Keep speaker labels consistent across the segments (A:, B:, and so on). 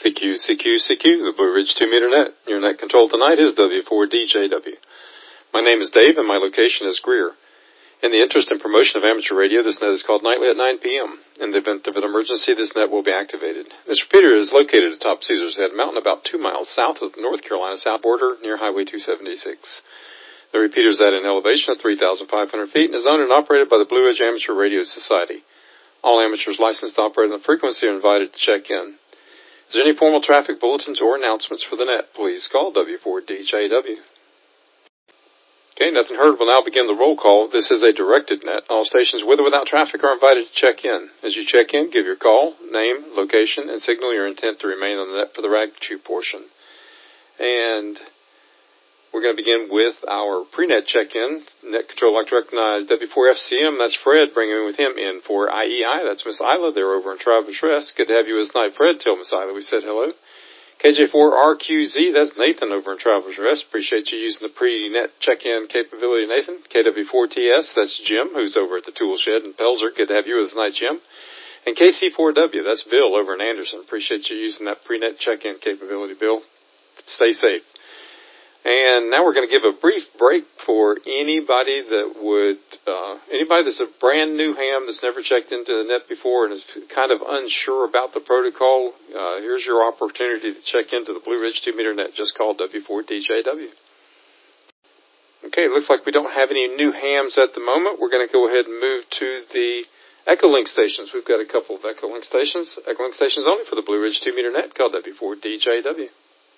A: CQ, the Blue Ridge 2-meter net. Your net control tonight is W4DJW. My name is Dave, and my location is Greer. In the interest and promotion of amateur radio, this net is called nightly at 9 p.m. In the event of an emergency, this net will be activated. This repeater is located atop Caesar's Head Mountain, about 2 miles south of the North Carolina south border, near Highway 276. The repeater is at an elevation of 3,500 feet and is owned and operated by the Blue Ridge Amateur Radio Society. All amateurs licensed to operate on the frequency are invited to check in. Is there any formal traffic bulletins or announcements for the net? Please call W4DJW. Okay, nothing heard. We'll now begin the roll call. This is a directed net. All stations with or without traffic are invited to check in. As you check in, give your call, name, location, and signal your intent to remain on the net for the RAG2 portion. And we're going to begin with our pre-net check-in. Net control like to recognize W4FCM. That's Fred, bringing with him in for IEI. That's Miss Isla. They're over in Travelers Rest. Good to have you as night, Fred. Tell Miss Isla we said hello. KJ4RQZ, that's Nathan over in Travelers Rest. Appreciate you using the pre-net check-in capability, Nathan. KW4TS, that's Jim, who's over at the tool shed in Pelzer. Good to have you as night, Jim. And KC4W, that's Bill over in Anderson. Appreciate you using that pre-net check-in capability, Bill. Stay safe. And now we're going to give a brief break for anybody that's a brand new ham that's never checked into the net before and is kind of unsure about the protocol. Here's your opportunity to check into the Blue Ridge 2-meter net. Just call W4DJW. Okay, it looks like we don't have any new hams at the moment. We're going to go ahead and move to the Echolink stations. We've got a couple of Echolink stations. Echolink stations only for the Blue Ridge 2-meter net. Call W4DJW.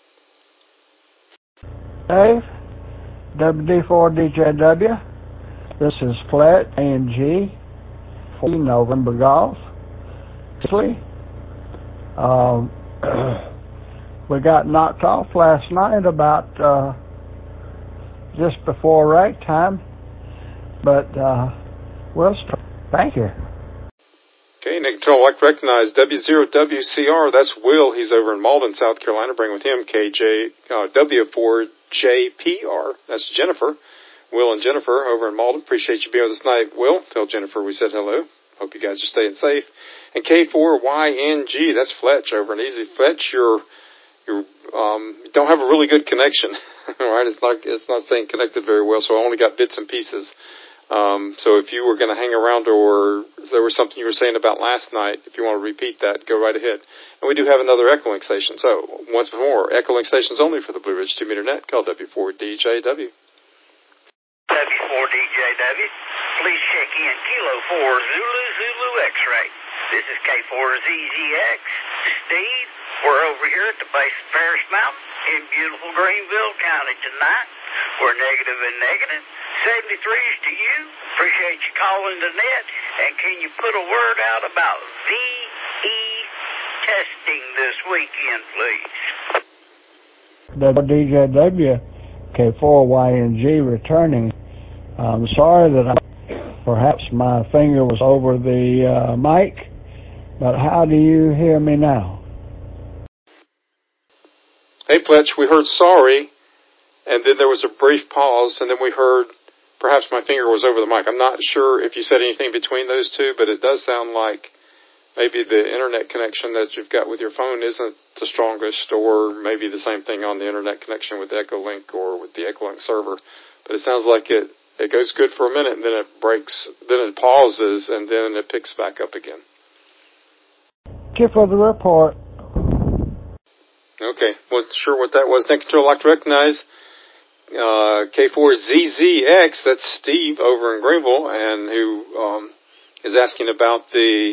B: Dave, WD4DJW, this is Flat A&G, 4 November Golf. We got knocked off last night about just before rag time, but we'll start. Thank you.
A: Okay, Nick Control, I'd like to recognize W0WCR, that's Will. He's over in Malden, South Carolina. Bring with him W4JPR, that's Jennifer. Will and Jennifer over in Malden. Appreciate you being with us tonight, Will. Tell Jennifer we said hello. Hope you guys are staying safe. And K4YNG, that's Fletch over in Easy. Fletch, you don't have a really good connection, right? It's not staying connected very well, so I only got bits and pieces. So if you were going to hang around or there was something you were saying about last night, if you want to repeat that, go right ahead. And we do have another Echolink station. So once more, Echolink stations only for the Blue Ridge 2-meter net. Call W4DJW.
C: W4DJW, please check in Kilo 4 Zulu X-ray. This is K4ZZX. Steve, we're over here at the base of Paris Mountain in beautiful Greenville County tonight. We're negative and negative. 73s to you. Appreciate you calling the net. And can you put a word out about VE testing this weekend, please?
B: DJW, K4YNG returning. I'm sorry that perhaps my finger was over the mic, but how do you hear me now?
A: Hey, Fletch, we heard sorry, and then there was a brief pause, and then we heard perhaps my finger was over the mic. I'm not sure if you said anything between those two, but it does sound like maybe the internet connection that you've got with your phone isn't the strongest, or maybe the same thing on the internet connection with Echolink or with the Echolink server. But it sounds like it goes good for a minute, and then it breaks, then it pauses, and then it picks back up again.
B: Thank you for the report.
A: Okay, wasn't sure what that was. Net Control, I'd like to recognize K4ZZX, that's Steve over in Greenville, and who is asking about the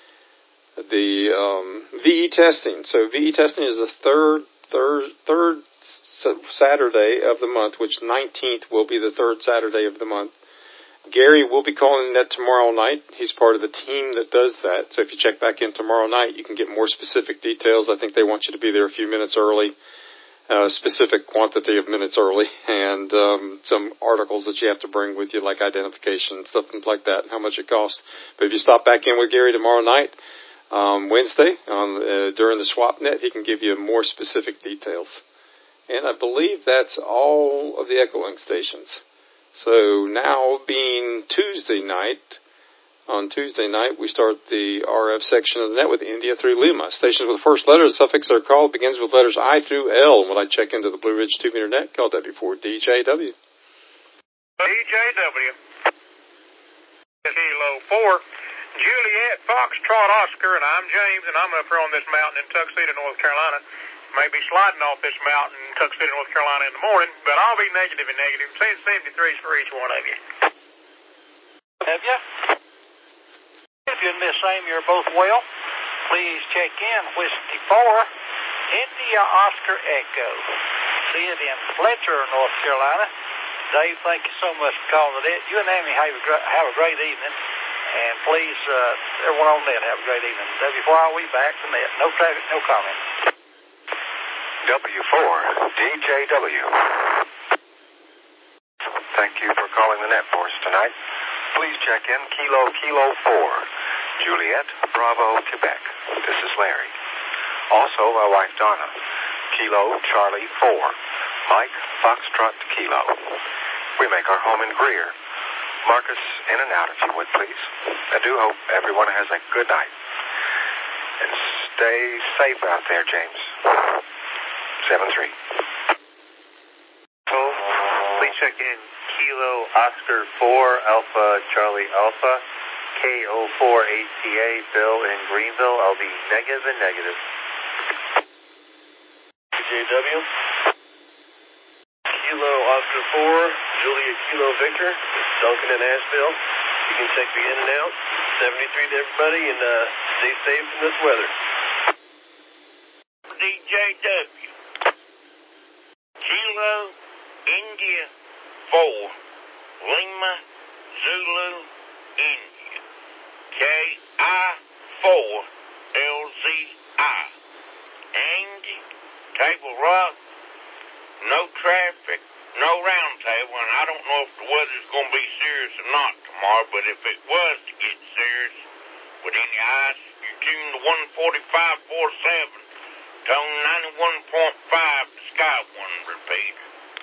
A: VE testing. So VE testing is the third Saturday of the month, which 19th will be the third Saturday of the month. Gary will be calling that tomorrow night. He's part of the team that does that. So if you check back in tomorrow night, you can get more specific details. I think they want you to be there a few minutes early, specific quantity of minutes early, and some articles that you have to bring with you, like identification, stuff like that, and how much it costs. But if you stop back in with Gary tomorrow night, Wednesday, during the swap net, he can give you more specific details. And I believe that's all of the Echolink stations. So now being Tuesday night, On Tuesday night, we start the RF section of the net with India through Lima. Stations with the first letter, the suffix they're called begins with letters I through L. And when I check into the Blue Ridge 2-meter net, call W4DJW.
D: DJW. Kilo 4, Juliet, Foxtrot, Oscar, and I'm James, and I'm up here on this mountain in Tuxedo, North Carolina. Maybe sliding off this mountain in Tuxedo, North Carolina in the morning, but I'll be negative and negative. Say 73s for each one of you.
E: Have you? If you and Miss Amy are both well, please check in Whiskey 4, India Oscar Echo. See it in Fletcher, North Carolina. Dave, thank you so much for calling it. You and Amy have a great evening. And please, everyone on net, have a great evening. W4RE back to net. No traffic, no comment.
F: W4DJW. Thank you for calling the net for us tonight. Please check in Kilo 4, Juliet, Bravo, Quebec. This is Larry. Also, my wife Donna. Kilo Charlie 4, Mike Foxtrot Kilo. We make our home in Greer. Mark us in and out if you would, please. I do hope everyone has a good night. And stay safe out there, James. 7-3.
D: Please check in Kilo Oscar 4, Alpha Charlie Alpha, KO4ATA, Bill in Greenville. I'll be negative and negative.
G: JW. Kilo Oscar 4, Julia Kilo Victor, Duncan in Asheville. You can check me in and out. 73 to everybody, and stay safe from this weather.
C: DJW. Kilo India 4, Lima Zulu India. KI4 LZI. Andy, Table Rock, no traffic, no round table, and I don't know if the weather's going to be serious or not tomorrow, but if it was to get serious with any ice, you tune to 145.47, tone 91.5 to Sky One repeater.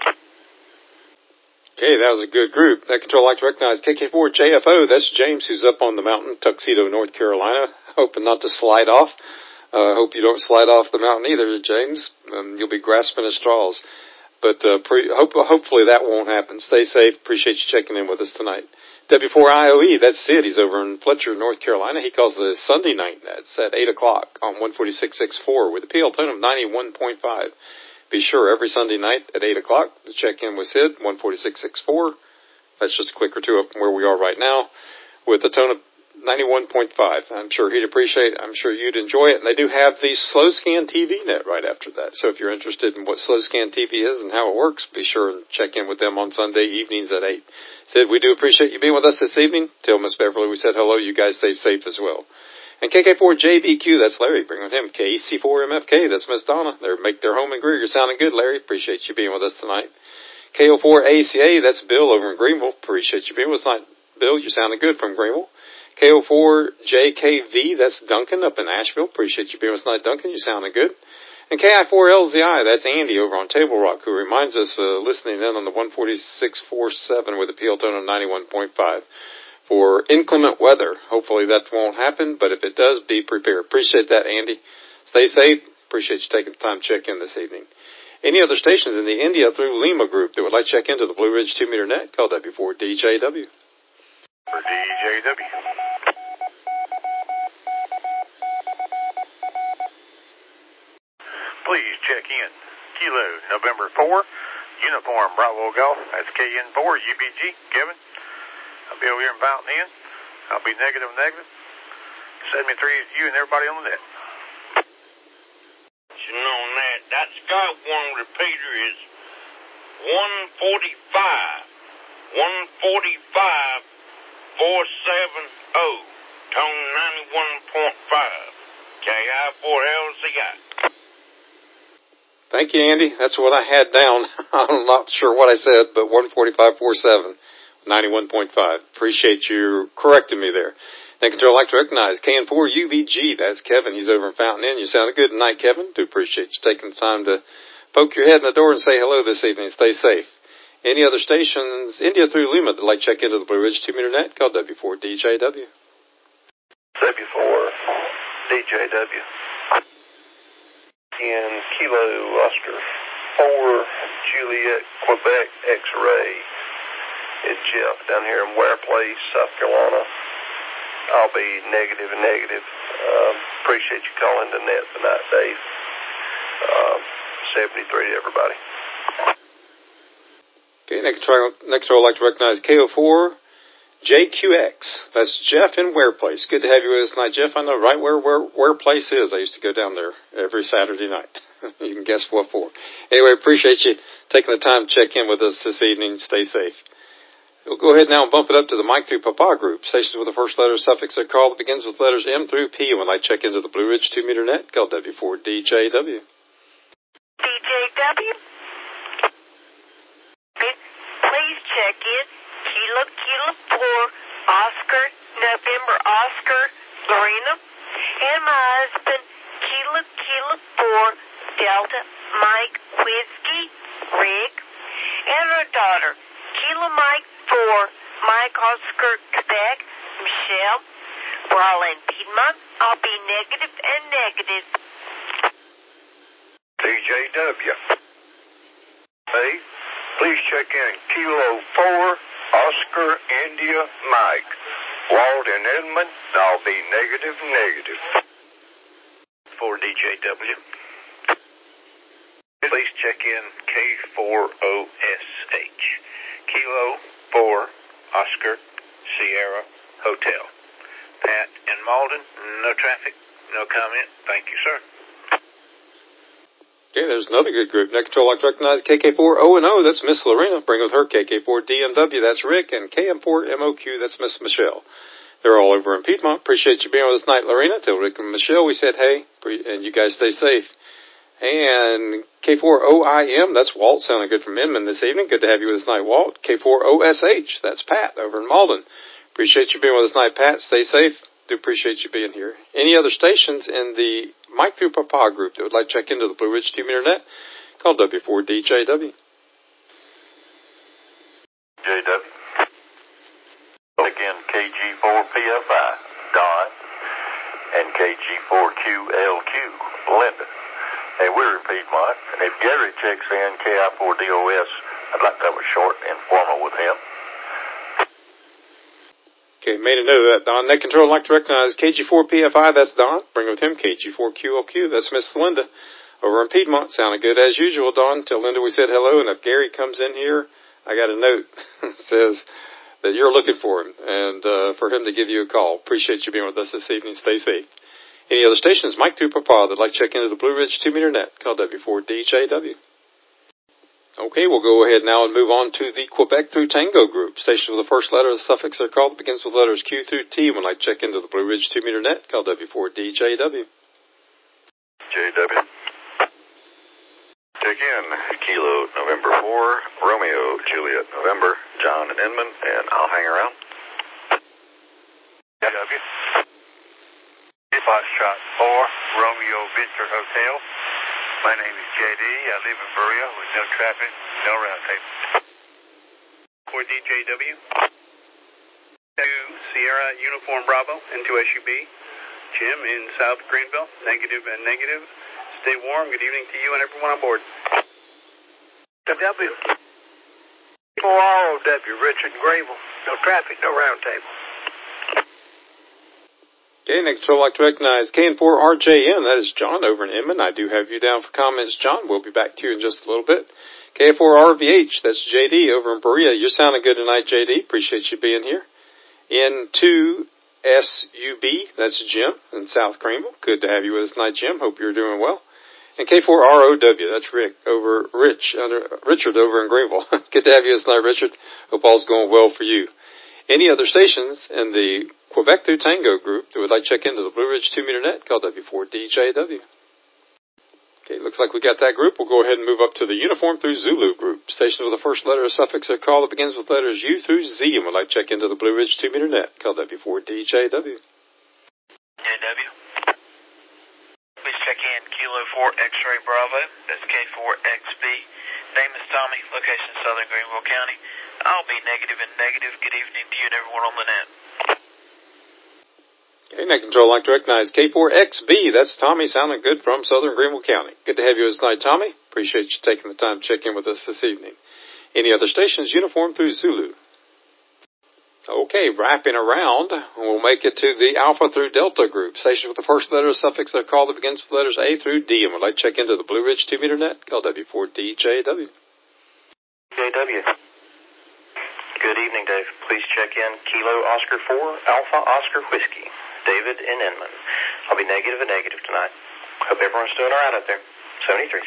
A: Okay, that was a good group. That control I like to recognize KK4JFO. That's James, who's up on the mountain, Tuxedo, North Carolina, hoping not to slide off. Hope you don't slide off the mountain either, James. You'll be grasping at straws. But hopefully that won't happen. Stay safe. Appreciate you checking in with us tonight. W4IOE, that's Sid. He's over in Fletcher, North Carolina. He calls the Sunday night nets at 8 o'clock on 146.64 with a PL tone of 91.5. Be sure every Sunday night at 8 o'clock to check in with Sid, 146.64. That's just a click or two up from where we are right now with a tone of 91.5. I'm sure he'd appreciate it. I'm sure you'd enjoy it. And they do have the Slow Scan TV net right after that. So if you're interested in what Slow Scan TV is and how it works, be sure and check in with them on Sunday evenings at 8. Sid, we do appreciate you being with us this evening. Tell Miss Beverly we said hello. You guys stay safe as well. And KK4JBQ, that's Larry. Bring on him. KC4MFK, that's Miss Donna. They make their home in Greer. You're sounding good, Larry. Appreciate you being with us tonight. KO4ACA, that's Bill over in Greenville. Appreciate you being with us tonight, Bill. You're sounding good from Greenville. KO4JKV, that's Duncan up in Asheville. Appreciate you being with us tonight, Duncan. You're sounding good. And KI4LZI, that's Andy over on Table Rock, who reminds us listening in on the 146.47 with a PL tone of 91.5 for inclement weather. Hopefully that won't happen, but if it does, be prepared. Appreciate that, Andy. Stay safe. Appreciate you taking the time to check in this evening. Any other stations in the India through Lima group that would like to check into the Blue Ridge 2-meter net, call W4DJW.
D: For DJW. Please check in. Kilo, November 4, Uniform Bravo Golf. That's KN4, UBG. Kevin, I'll be over here in Fountain Inn. I'll be negative. 73 is you and everybody on the net.
C: On that Sky One repeater is 145.470, tone 91.5, KI4LZI.
A: Thank you, Andy. That's what I had down. I'm not sure what I said, but 145.47, 91.5. Appreciate you correcting me there. Thank you, I'd like to recognize KN4UVG. That's Kevin. He's over in Fountain Inn. You sounded good tonight, Kevin. Do appreciate you taking the time to poke your head in the door and say hello this evening. Stay safe. Any other stations, India through Lima, that like to check into the Blue Ridge 2-meter net, call W4DJW.
G: W4DJW. And Kilo Oscar 4 Juliet Quebec X-Ray. It's Jeff down here in Ware Place, South Carolina. I'll be negative and negative. Appreciate you calling the net tonight, Dave. 73 to everybody.
A: Okay, next row I'd like to recognize KO4 JQX. That's Jeff in Ware Place. Good to have you with us tonight, Jeff. I know right where Ware Place is. I used to go down there every Saturday night. You can guess what for. Anyway, appreciate you taking the time to check in with us this evening. Stay safe. We'll go ahead now and bump it up to the Mike through Papa group. Stations with the first letter suffix of call that begins with letters M through P. When I check into the Blue Ridge 2-meter net, call W4DJW.
H: DJW? Please check in. Kilo 4, Oscar, November Oscar, Lorena, and my husband, Kilo 4, Delta, Mike, Whiskey, Rick, and our daughter, Kilo Mike 4, Mike Oscar, Quebec, Michelle. We're all in Piedmont. I'll be negative and negative.
F: DJW. Hey, please check in Kilo 4, Oscar, India, Mike. Walt in Edmond, I'll be negative.
G: For DJW. Please check in K4OSH. Kilo 4, Oscar, Sierra, Hotel. Pat in Malden, no traffic, no comment. Thank you, sir.
A: Okay, there's another good group. Next control, I'd like to recognize KK4O&O. That's Miss Lorena. Bring with her KK4DMW. That's Rick. And KM4MOQ. That's Miss Michelle. They're all over in Piedmont. Appreciate you being with us tonight, Lorena. Tell Rick and Michelle we said hey, and you guys stay safe. And K4OIM, that's Walt, sounding good from Inman this evening. Good to have you with us tonight, Walt. K4OSH, that's Pat over in Malden. Appreciate you being with us tonight, Pat. Stay safe. Do appreciate you being here. Any other stations in the Mike through Papa group that would like to check into the Blue Ridge 2-meter net, call W4DJW.
F: JW. Again, KG4PFI, Don, and KG4QLQ, Linda. Hey, we're in Piedmont, and if Gary checks in KI4DOS, I'd like to have a short informal with him.
A: Okay, made a note of that, Don. Net control, I'd like to recognize KG4PFI, that's Don. Bring with him KG4QLQ, that's Miss Linda. Over in Piedmont, sounding good as usual, Don. Tell Linda we said hello, and if Gary comes in here, I got a note that says that you're looking for him, and for him to give you a call. Appreciate you being with us this evening. Stay safe. Any other stations, Mike through Papa, that'd like to check into the Blue Ridge 2-meter net, call W4DJW. Okay, we'll go ahead now and move on to the Quebec through Tango group. Station with the first letter of the suffix they're called that begins with letters Q through T. When I check into the Blue Ridge 2-meter net, call W4DJW.
F: JW. Check in Kilo November 4, Romeo Juliet November, John and Inman, and I'll hang around.
G: JW. Foxtrot 4, Romeo Victor Hotel. My name is JD. I live in Berea with no traffic, no roundtable. For DJW. 2 Sierra Uniform Bravo into SUB. Jim in South Greenville, negative and negative. Stay warm. Good evening to you and everyone on board. W. 4ROW, Richard Greenville. No traffic, no roundtable.
A: Okay, next I'd like to recognize KN4RJN. That is John over in Inman. I do have you down for comments, John. We'll be back to you in just a little bit. K4RVH, that's JD over in Berea. You're sounding good tonight, JD. Appreciate you being here. N2SUB, that's Jim in South Greenville. Good to have you with us tonight, Jim. Hope you're doing well. And K4ROW, that's Richard over in Greenville. Good to have you with us tonight, Richard. Hope all's going well for you. Any other stations in the Quebec through Tango group that would like to check into the Blue Ridge 2-meter net, call W4DJW. Okay, looks like we got that group. We'll go ahead and move up to the Uniform through Zulu group. Stations with the first letter or suffix of call that begins with letters U through Z and would like to check into the Blue Ridge 2-meter net, call W4DJW.
I: JW. Please check in Kilo 4 X-Ray Bravo. That's K4XB. Name is Tommy. Location Southern Greenville County. I'll be negative and negative. Good evening to you and everyone on the net.
A: Okay, Net Control, I'd like to recognize K4XB. That's Tommy sounding good from Southern Greenville County. Good to have you tonight, Tommy. Appreciate you taking the time to check in with us this evening. Any other stations uniform through Zulu? Okay, wrapping around, we'll make it to the Alpha through Delta group. Stations with the first letter suffix of call that begins with letters A through D, and we'd like to check into the Blue Ridge 2-meter net, call W4DJW.
F: JW. Good evening, Dave. Please check in Kilo Oscar 4, Alpha Oscar Whiskey. David in Inman. I'll be negative and negative tonight. Hope everyone's doing all right out there. 73.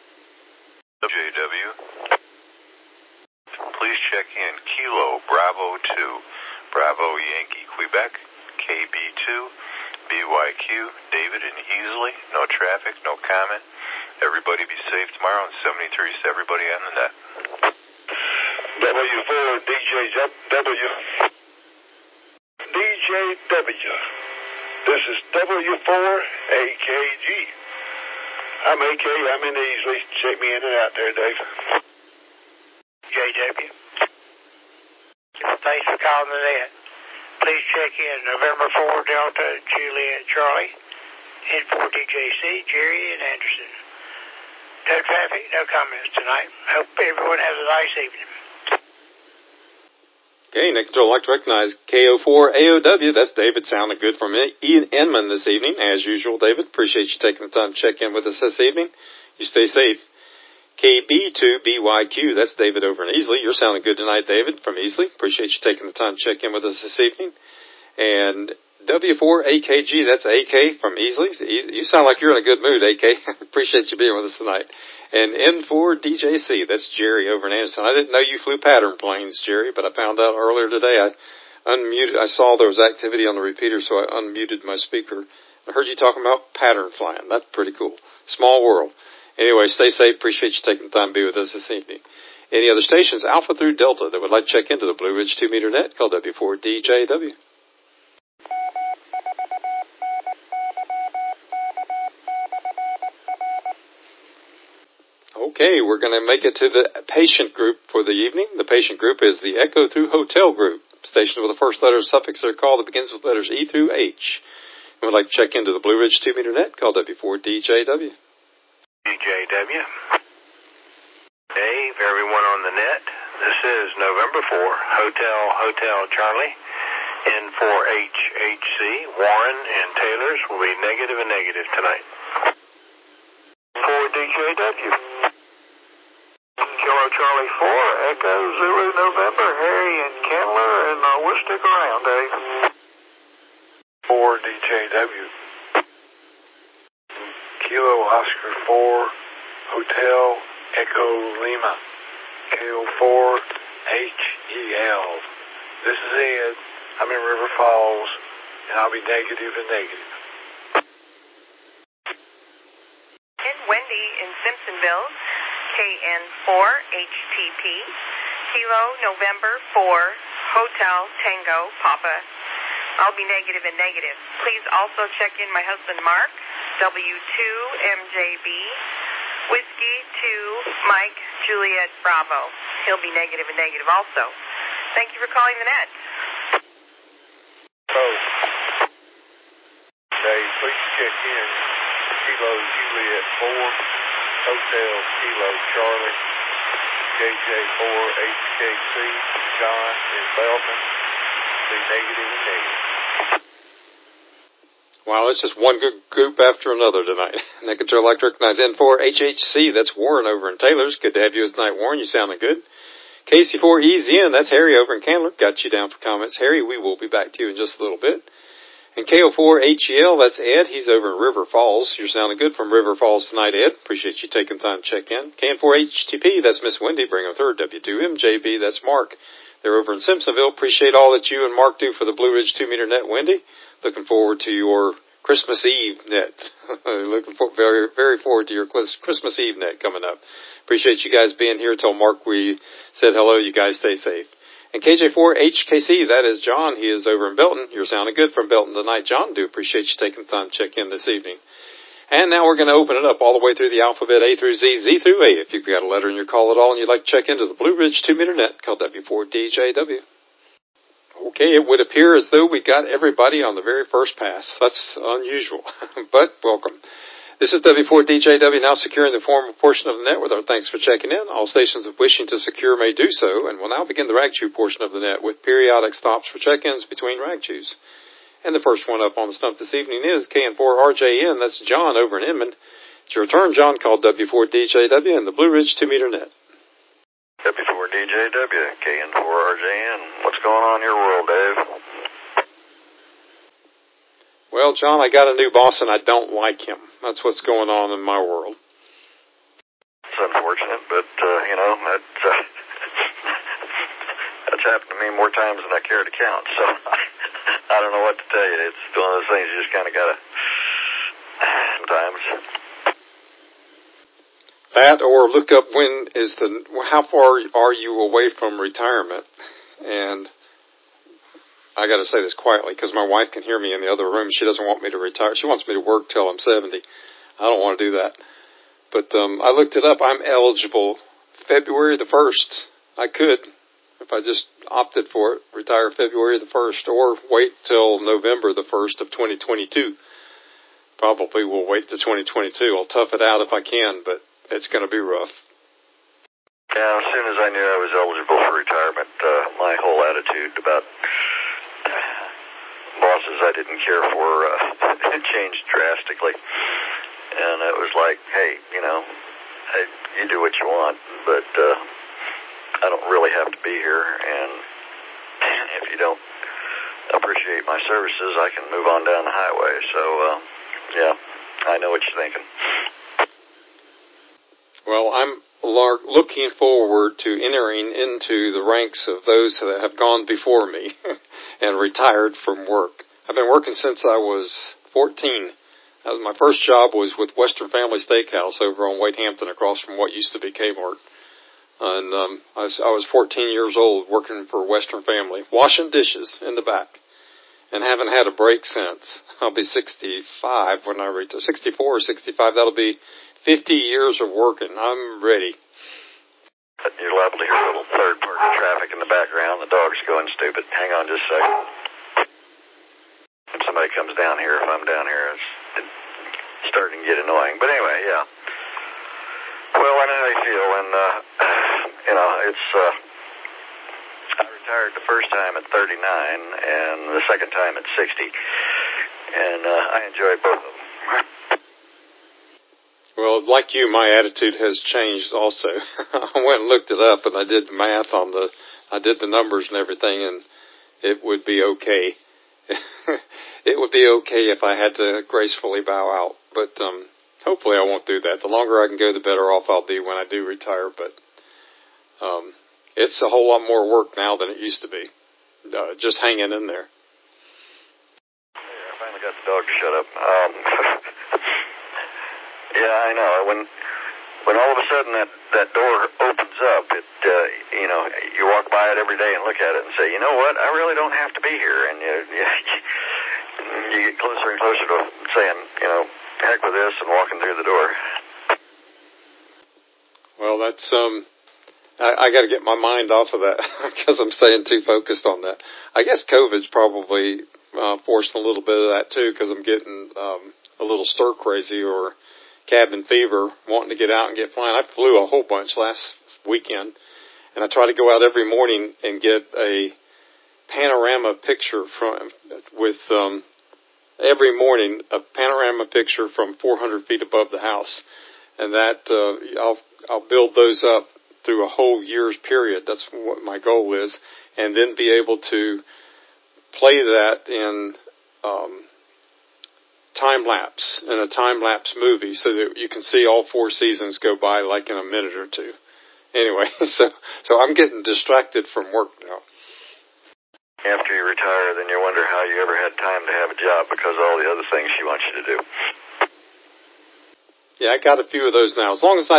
J: JW. Please check in Kilo Bravo 2, Bravo Yankee Quebec, KB2, BYQ, David in Easley. No traffic, no comment. Everybody be safe tomorrow, and 73 to everybody on the net.
K: W4 DJW. DJW. This is W4 AKG. I'm AK. I'm in Easley. Check me in and out there, Dave.
E: JW. Thanks for calling the net. Please check in November 4 Delta Juliet Charlie, N4 DJC Jerry and Anderson. No traffic, no comments tonight. Hope everyone has a nice evening.
A: Okay, Net Control, I'd like to recognize KO4AOW. That's David sounding good from Ian Enman this evening. As usual, David, appreciate you taking the time to check in with us this evening. You stay safe. KB2BYQ, that's David over in Easley. You're sounding good tonight, David, from Easley. Appreciate you taking the time to check in with us this evening. And W4AKG, that's AK from Easley. You sound like you're in a good mood, AK. Appreciate you being with us tonight. And N4DJC, that's Jerry over in Anderson. I didn't know you flew pattern planes, Jerry, but I found out earlier today. I saw there was activity on the repeater, so I unmuted my speaker. I heard you talking about pattern flying. That's pretty cool. Small world. Anyway, stay safe. Appreciate you taking the time to be with us this evening. Any other stations, Alpha through Delta, that would like to check into the Blue Ridge 2-meter net, call W4DJW. Okay, we're going to make it to the patient group for the evening. The patient group is the Echo through Hotel group. Stations with the first letter suffix of their call that begins with letters E through H. And we'd like to check into the Blue Ridge 2-meter net, call W4DJW.
F: DJW. Dave, everyone on the net. This is November 4, Hotel Charlie. N4HHC, Warren and Taylor's will be negative and negative tonight. 4DJW. Kilo Charlie 4, Echo Zulu November, Harry and Candler, and we'll stick around, Dave.
K: 4DJW. Kilo Oscar 4, Hotel Echo Lima, KO4 HEL. This is Ed. I'm in River Falls, and I'll be negative and negative.
H: And Wendy in Simpsonville, KN4HTP, Kilo November 4, Hotel Tango Papa. I'll be negative and negative. Please also check in my husband Mark, W2MJB, Whiskey 2 Mike Juliet Bravo. He'll be negative and negative also. Thank you for calling the net.
K: Oh. Dave, please check in Kilo Juliet 4, Hotel Kilo Charlie, JJ4HKC, John in Belton. Be negative and negative.
A: Wow, it's just one good group after another tonight. Net Control Electric recognize N4HHC, that's Warren over in Taylor's. Good to have you tonight, Warren. You sounding good. KC4EZN, that's Harry over in Candler. Got you down for comments. Harry, we will be back to you in just a little bit. And KO4HEL, that's Ed. He's over in River Falls. You're sounding good from River Falls tonight, Ed. Appreciate you taking time to check in. KN4HTP, that's Miss Wendy. Bring her third. W2MJB, that's Mark. They're over in Simpsonville. Appreciate all that you and Mark do for the Blue Ridge 2-meter net, Wendy. Looking forward to your Christmas Eve net. Very, very forward to your Christmas Eve net coming up. Appreciate you guys being here. Told Mark we said hello. You guys stay safe. And KJ4HKC, that is John. He is over in Belton. You're sounding good from Belton tonight, John. Do appreciate you taking the time to check in this evening. And now we're going to open it up all the way through the alphabet A through Z, Z through A. If you've got a letter in your call at all and you'd like to check into the Blue Ridge 2-meter net, call W4DJW. Okay, it would appear as though we got everybody on the very first pass. That's unusual, but welcome. This is W4DJW now securing the former portion of the net with our thanks for checking in. All stations wishing to secure may do so, and we'll now begin the rag chew portion of the net with periodic stops for check-ins between rag chews. And the first one up on the stump this evening is KN4RJN. That's John over in Inman. It's your turn, John, called W4DJW and the Blue Ridge 2-meter net.
L: W4DJW, KN4RJN. What's going on in your world, Dave?
A: Well, John, I got a new boss and I don't like him. That's what's going on in my world.
L: It's unfortunate, but, that's happened to me more times than I care to count, so I don't know what to tell you. It's one of those things you just kind of got to, sometimes.
A: That or look up how far are you away from retirement? And I got to say this quietly because my wife can hear me in the other room. She doesn't want me to retire. She wants me to work till I'm 70. I don't want to do that. But I looked it up. I'm eligible February the 1st. I could, if I just opted for it, retire February the 1st or wait till November the 1st of 2022. Probably will wait to 2022. I'll tough it out if I can, but it's going to be rough.
L: Yeah, as soon as I knew I was eligible for retirement, my whole attitude about bosses I didn't care for changed drastically. And it was like, hey, you do what you want, but I don't really have to be here. And if you don't appreciate my services, I can move on down the highway. So, yeah, I know what you're thinking.
A: Well, I'm looking forward to entering into the ranks of those that have gone before me and retired from work. I've been working since I was 14. My first job was with Western Family Steakhouse over on Wade Hampton across from what used to be Kmart. And I was 14 years old working for Western Family, washing dishes in the back, and haven't had a break since. I'll be 65 when I retire, 64 or 65. That'll be 50 years of working. I'm ready.
L: You're liable to hear a little third-party traffic in the background. The dog's going stupid. Hang on just a second. When somebody comes down here, if I'm down here, it's starting to get annoying. But anyway, yeah. Well, I know how you feel, and, it's, I retired the first time at 39 and the second time at 60, and I enjoyed both of them.
A: Well, like you, my attitude has changed also. I went and looked it up, and I did the math I did the numbers and everything, and it would be okay. It would be okay if I had to gracefully bow out, but hopefully I won't do that. The longer I can go, the better off I'll be when I do retire, but it's a whole lot more work now than it used to be, just hanging in there.
L: Yeah, I finally got the dog to shut up. Yeah, I know. When all of a sudden that door opens up, you walk by it every day and look at it and say, you know what, I really don't have to be here. And you get closer and closer to saying, heck with this and walking through the door.
A: Well, that's, I got to get my mind off of that because I'm staying too focused on that. I guess COVID's probably forcing a little bit of that too because I'm getting a little stir crazy or cabin fever, wanting to get out and get flying. I flew a whole bunch last weekend, and I try to go out every morning and get a panorama picture every morning, a panorama picture from 400 feet above the house, and that I'll build those up through a whole year's period. That's what my goal is, and then be able to play that in time-lapse, in a time-lapse movie so that you can see all 4 seasons go by like in a minute or two. Anyway, so I'm getting distracted from work now.
L: After you retire, then you wonder how you ever had time to have a job because of all the other things she wants you to do.
A: Yeah, I got a few of those now. As long as I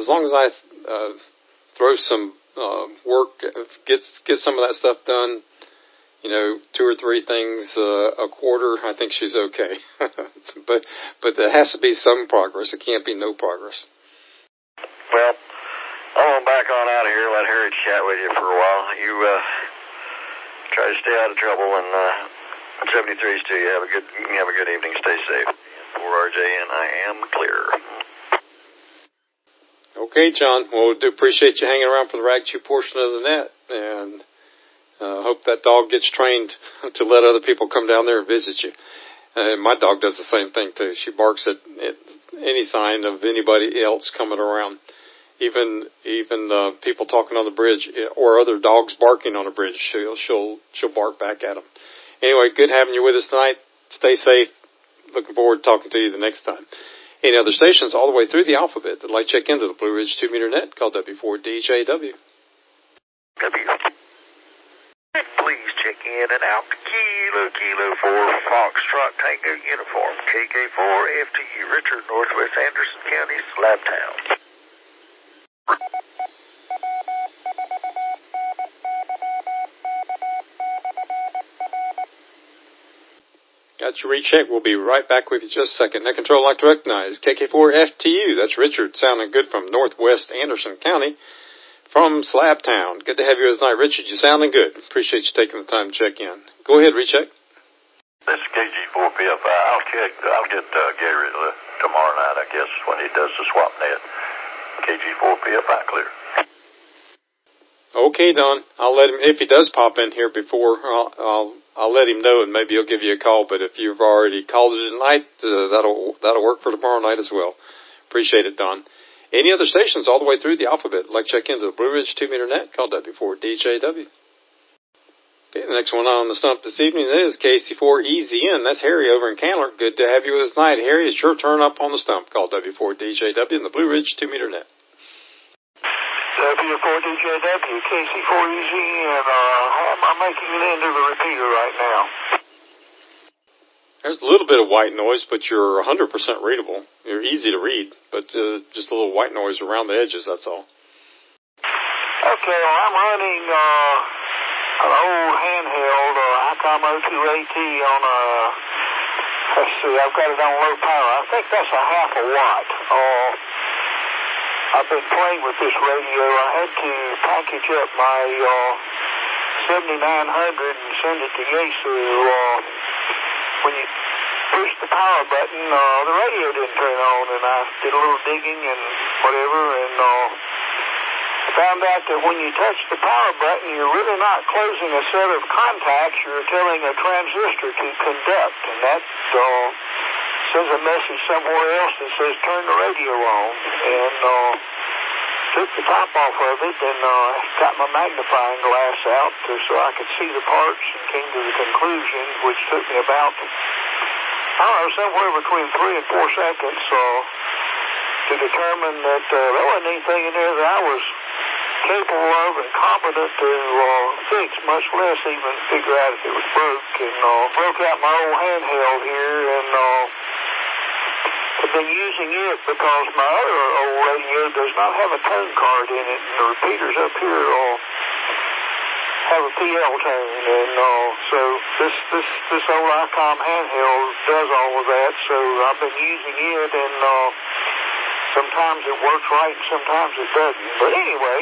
A: throw some work, get some of that stuff done, 2 or 3 things a quarter, I think she's okay. but there has to be some progress. It can't be no progress.
L: Well, I'm going back on out of here, let Harry chat with you for a while. You try to stay out of trouble, and 73s to you. Have a good evening. Stay safe. For RJ, and I am clear.
A: Okay, John. Well, we do appreciate you hanging around for the Rag Chew portion of the net, and hope that dog gets trained to let other people come down there and visit you. My dog does the same thing, too. She barks at any sign of anybody else coming around, even people talking on the bridge or other dogs barking on the bridge. She'll bark back at them. Anyway, good having you with us tonight. Stay safe. Looking forward to talking to you the next time. Any other stations all the way through the alphabet that like check into the Blue Ridge 2-meter net, call W4DJW.
F: Please check in and out. Kilo 4 Foxtrot Tango Uniform, KK4 FTU, Richard, Northwest Anderson County, Slabtown.
A: Got your recheck. We'll be right back with you just a second. Net control like to recognize KK4FTU. That's Richard, sounding good from Northwest Anderson County, from Slabtown. Good to have you as night, Richard. You're sounding good. Appreciate you taking the time to check in. Go ahead, recheck.
M: This is KG4PF. I'll get Gary tomorrow night, I guess, when he does the swap net. KG4PF, I'm clear.
A: Okay, Don. I'll let him, if he does pop in here before, I'll let him know, and maybe he'll give you a call. But if you've already called it tonight, that'll work for tomorrow night as well. Appreciate it, Don. Any other stations all the way through the alphabet, like check into the Blue Ridge 2-meter net, call W4DJW. Okay, the next one on the stump this evening is KC4EZN. That's Harry over in Candler. Good to have you with us tonight, Harry. It's your turn up on the stump. Call W4DJW in the Blue Ridge 2-meter net.
N: W4DJW, KC4EZN. How am I making it into the repeater right now?
A: There's a little bit of white noise, but you're 100% readable. You're easy to read, but just a little white noise around the edges, that's all.
N: Okay, well, I'm running an old handheld ICOM 02AT on let's see, I've got it on low power. I think that's a half a watt. I've been playing with this radio. I had to package up my 7900 and send it to Yaesu. When you push the power button, the radio didn't turn on, and I did a little digging and whatever, and found out that when you touch the power button, you're really not closing a set of contacts. You're telling a transistor to conduct, and that sends a message somewhere else that says turn the radio on. And took the top off of it and got my magnifying glass out so I could see the parts, and came to the conclusion, which took me about, somewhere between 3 and 4 seconds to determine that there wasn't anything in there that I was capable of and competent to fix, much less even figure out if it was broke. And broke out my old handheld here, and I've been using it because my other old radio does not have a tone card in it, and the repeaters up here have a PL tone, and so this old ICOM handheld does all of that. So I've been using it, and sometimes it works right, and sometimes it doesn't. But anyway,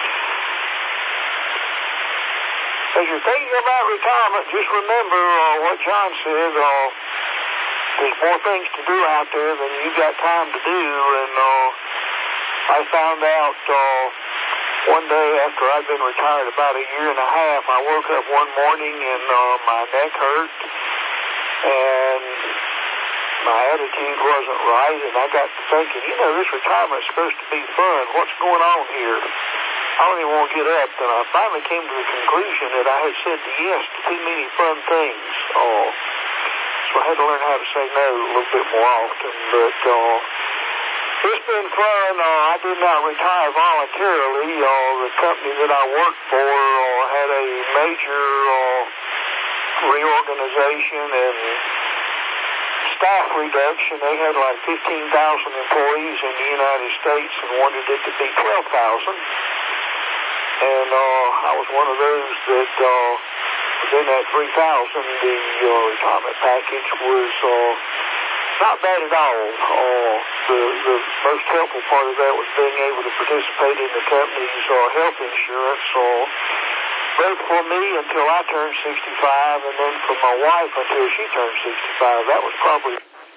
N: as you're thinking about retirement, just remember what John said. There's more things to do out there than you got time to do, and I found out one day after I'd been retired about a year and a half, I woke up one morning and my neck hurt, and my attitude wasn't right, and I got to thinking, this retirement's supposed to be fun. What's going on here? I don't even want to get up, and I finally came to the conclusion that I had said yes to too many fun things. So I had to learn how to say no a little bit more often, but it's been fun. I did not retire voluntarily. The company that I worked for had a major reorganization and staff reduction. They had like 15,000 employees in the United States and wanted it to be 12,000. And I was one of those that within that 3,000, the retirement package was not bad at all. The most helpful part of that was being able to participate in the company's health insurance. both for me until I turned 65, and then for my wife until she turned 65. That was probably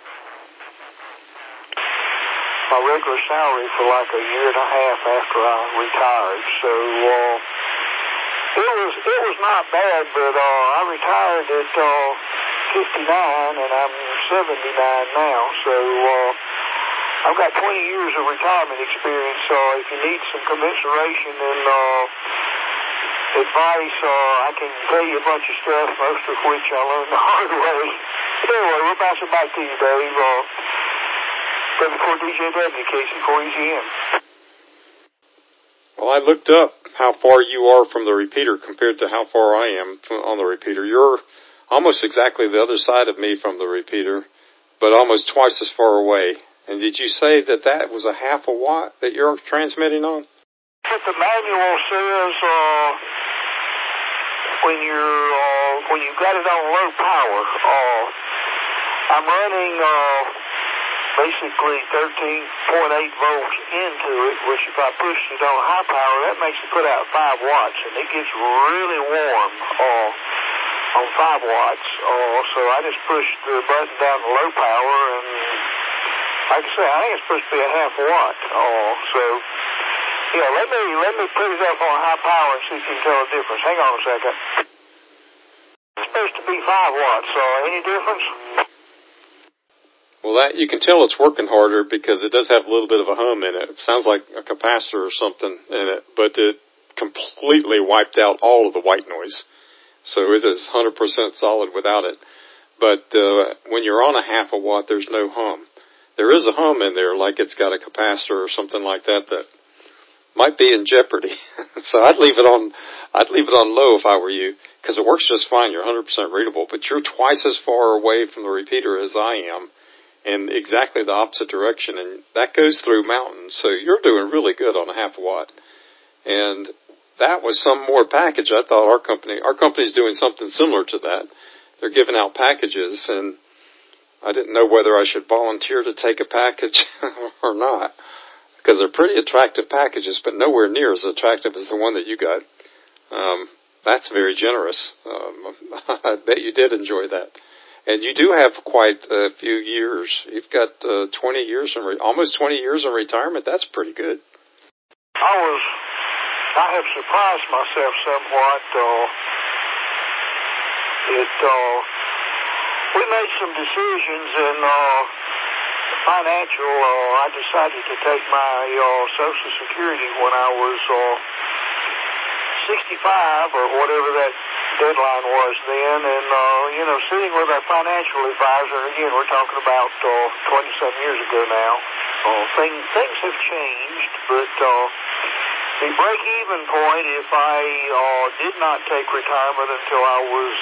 N: my regular salary for like a year and a half after I retired. So it was not bad, but I retired at 59, and I'm 79 now. So I've got 20 years of retirement experience. So if you need some commiseration and advice, I can tell you a bunch of stuff, most of which I learned the hard way. Anyway, we'll pass it back to you, Dave. W4DJW, KC4EZM.
A: Well, I looked up how far you are from the repeater compared to how far I am on the repeater. You're almost exactly the other side of me from the repeater, but almost twice as far away. And did you say that that was a half a watt that you're transmitting on?
N: What the manual says, when you've got it on low power, I'm running basically 13.8 volts into it, which if I push it on high power, that makes it put out 5 watts, and it gets really warm on 5 watts. So I just pushed the button down to low power, and like I say, I think it's supposed to be a half watt. So yeah, let me put it up on high power and see if you can tell the difference. Hang on a second. It's supposed to be 5 watts. Any difference?
A: Well, that you can tell it's working harder because it does have a little bit of a hum in it. It sounds like a capacitor or something in it, but it completely wiped out all of the white noise. So it is 100% solid without it. But when you're on a half a watt, there's no hum. There is a hum in there, like it's got a capacitor or something like that that might be in jeopardy. So I'd leave it on low if I were you, because it works just fine. You're 100% readable, but you're twice as far away from the repeater as I am, in exactly the opposite direction, and that goes through mountains. So you're doing really good on a half watt. And that was some more package. I thought our company's doing something similar to that. They're giving out packages, and I didn't know whether I should volunteer to take a package or not, because they're pretty attractive packages, but nowhere near as attractive as the one that you got. That's very generous. I bet you did enjoy that. And you do have quite a few years. You've got 20 years, almost 20 years in retirement. That's pretty good.
N: I have surprised myself somewhat. We made some decisions in financial. I decided to take my Social Security when I was 65 or whatever that deadline was then, and sitting with our financial advisor, again, we're talking about 20-some years ago now. Things have changed, but the break-even point, if I did not take retirement until I was,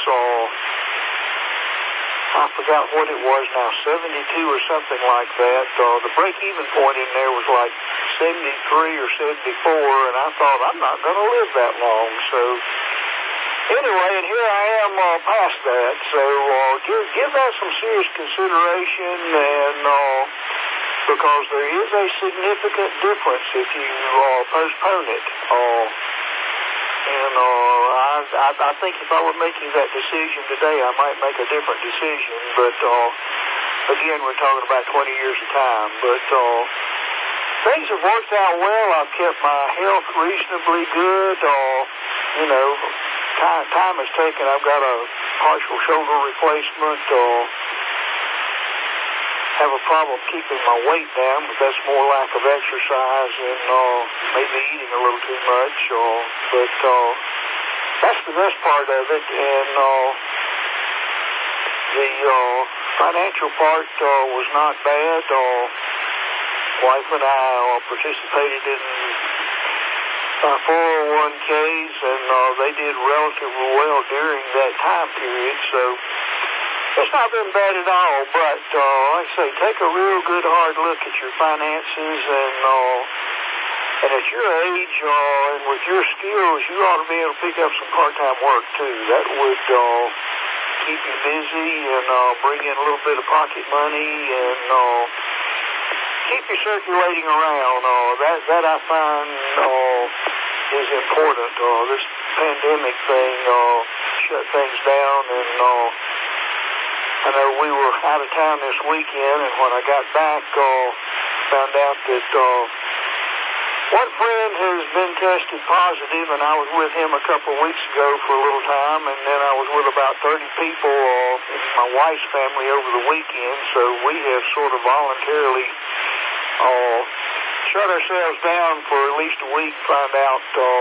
N: I forgot what it was now, 72 or something like that, the break-even point in there was like 73 or 74, and I thought, I'm not going to live that long. So anyway, and here I am past that. So give that some serious consideration, and because there is a significant difference if you postpone it. And I think if I were making that decision today, I might make a different decision. But again, we're talking about 20 years of time. But things have worked out well. I've kept my health reasonably good. Time has taken. I've got a partial shoulder replacement. Have a problem keeping my weight down, but that's more lack of exercise and maybe eating a little too much. But that's the best part of it. And the financial part was not bad. Wife and I participated in 401ks, and they did relatively well during that time period. So it's not been bad at all, but like I say, take a real good hard look at your finances, and at your age and with your skills, you ought to be able to pick up some part-time work too. That would keep you busy and bring in a little bit of pocket money and keep you circulating around. That I find is important. pandemic thing shut things down, and I know we were out of town this weekend, and when I got back, found out that one friend has been tested positive, and I was with him a couple of weeks ago for a little time, and then I was with about 30 people in my wife's family over the weekend, so we have sort of voluntarily shut ourselves down for at least a week, find out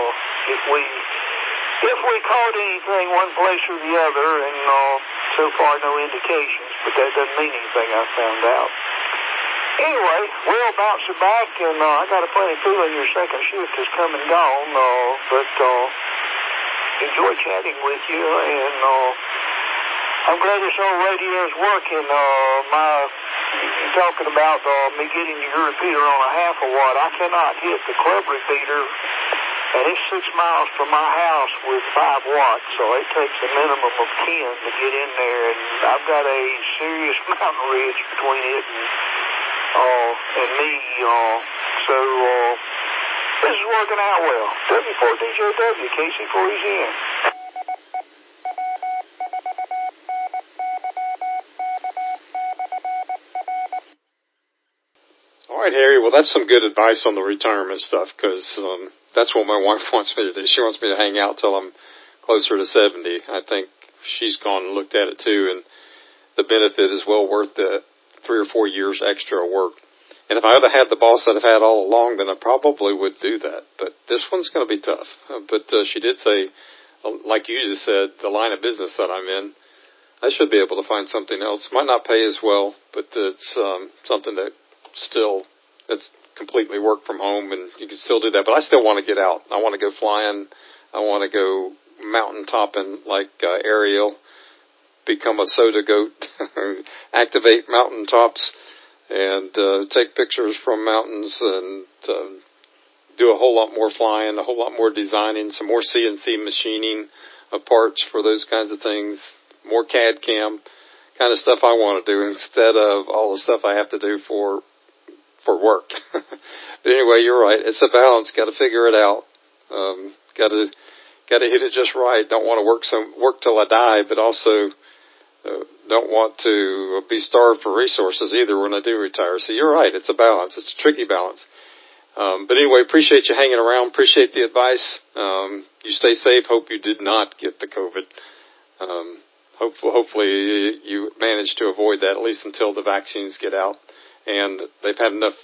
N: if we caught anything one place or the other, and so far no indications, but that doesn't mean anything, I found out. Anyway, we'll bounce it back, and I got a funny feeling your second shift has come and gone, but enjoy chatting with you, and I'm glad this old radio is working. You're talking about me getting your repeater on a half a watt. I cannot hit the club repeater, and it's 6 miles from my house with 5 watts, so it takes a minimum of 10 to get in there, and I've got a serious mountain ridge between it and me, so this is working out well. W4DJW, KC4EZN.
A: All right, Harry, well, that's some good advice on the retirement stuff, because that's what my wife wants me to do. She wants me to hang out till I'm closer to 70. I think she's gone and looked at it, too, and the benefit is well worth the 3 or 4 years extra work. And if I had had the boss that I've had all along, then I probably would do that. But this one's going to be tough. But she did say, like you just said, the line of business that I'm in, I should be able to find something else. Might not pay as well, but it's something that still, it's completely work from home, and you can still do that. But I still want to get out. I want to go flying. I want to go mountain topping like Ariel, become a soda goat, activate mountain tops, and take pictures from mountains, and do a whole lot more flying, a whole lot more designing, some more CNC machining of parts for those kinds of things, more CAD CAM kind of stuff I want to do instead of all the stuff I have to do for work. But anyway, you're right. It's a balance. Got to figure it out. Got to hit it just right. Don't want to work till I die, but also don't want to be starved for resources either when I do retire. So you're right. It's a balance. It's a tricky balance. But anyway, appreciate you hanging around. Appreciate the advice. You stay safe. Hope you did not get the COVID. Hopefully you managed to avoid that, at least until the vaccines get out. And they've had enough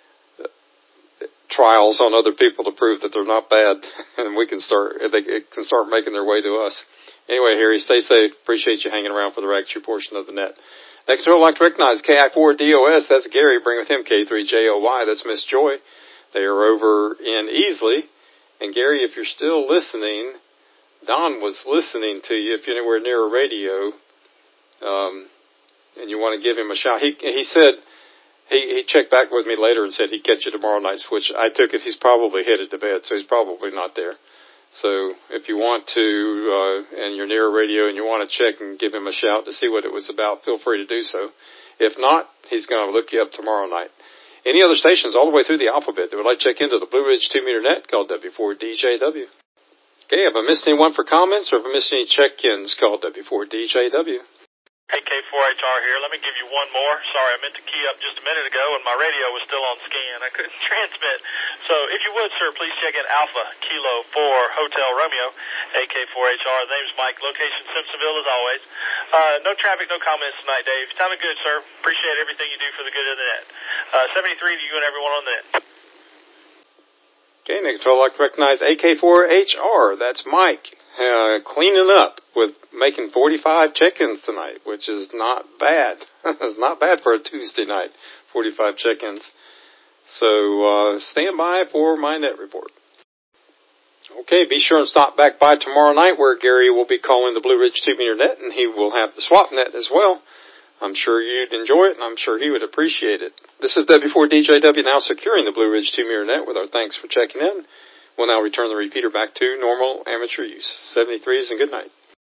A: trials on other people to prove that they're not bad, and they can start making their way to us. Anyway, Harry, stay safe. Appreciate you hanging around for the Ragtrue portion of the net. Next, I'd like to recognize KI4DOS. That's Gary. Bring with him K3JOY. That's Miss Joy. They are over in Easley. And Gary, if you're still listening, Don was listening to you. If you're anywhere near a radio, and you want to give him a shout, he said. He checked back with me later and said he'd catch you tomorrow night, which I took it he's probably headed to bed, so he's probably not there. So if you want to, and you're near a radio and you want to check and give him a shout to see what it was about, feel free to do so. If not, he's going to look you up tomorrow night. Any other stations all the way through the alphabet that would like to check into the Blue Ridge 2-meter net called W4DJW. Okay, have I missed anyone for comments, or have I missed any check-ins called W4DJW?
O: Hey, K4HR here. Let me give you one more. Sorry, I meant to key up just a minute ago, and my radio was still on scan. I couldn't transmit. So if you would, sir, please check in Alpha Kilo 4 Hotel Romeo, AK4HR. The name's Mike. Location Simpsonville, as always. No traffic, no comments tonight, Dave. Sounded good, sir. Appreciate everything you do for the good of the net. 73 to you and everyone on the net.
A: Okay, Nick, I'd like to recognize AK4HR. That's Mike. Cleaning up with making 45 check-ins tonight, which is not bad. It's not bad for a Tuesday night, 45 check-ins. So stand by for my net report. Okay, be sure and stop back by tomorrow night where Gary will be calling the Blue Ridge 2-meter net, and he will have the swap net as well. I'm sure you'd enjoy it, and I'm sure he would appreciate it. This is W4DJW now securing the Blue Ridge 2-meter net with our thanks for checking in. We'll now return the repeater back to normal amateur use. 73s and good night.